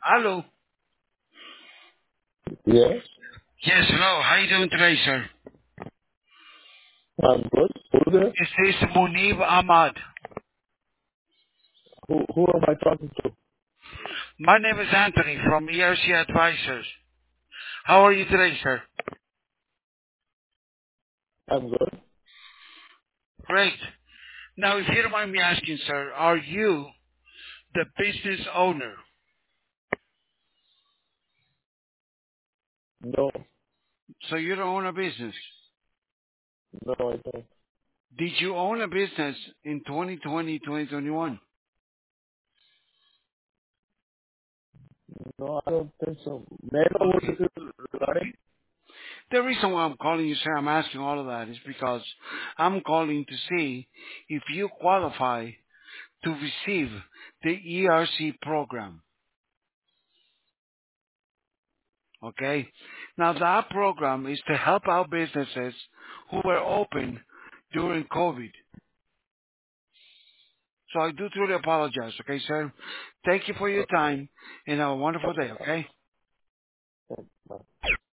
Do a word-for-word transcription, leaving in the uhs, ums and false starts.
Hello. Yes, Yes, hello. How you doing today, sir? I'm good. Who there? This is Munib Ahmad. Who, who am I talking to? My name is Anthony from E R C Advisors. How are you today, sir? I'm good. Great. Now, if you don't mind me asking, sir, are you the business owner? No, So you don't own a business. no, I don't. Did you own a business in twenty twenty, twenty twenty-one? No, I don't think so. May I know what Okay. this is regarding? The reason why I'm calling you, sir, I'm asking all of that is because I'm calling to see if you qualify to receive the E R C program. Okay? Now that program is to help out businesses who were open during COVID. So I do truly apologize, okay, sir? Thank you for your time and have a wonderful day, okay? Okay, bye.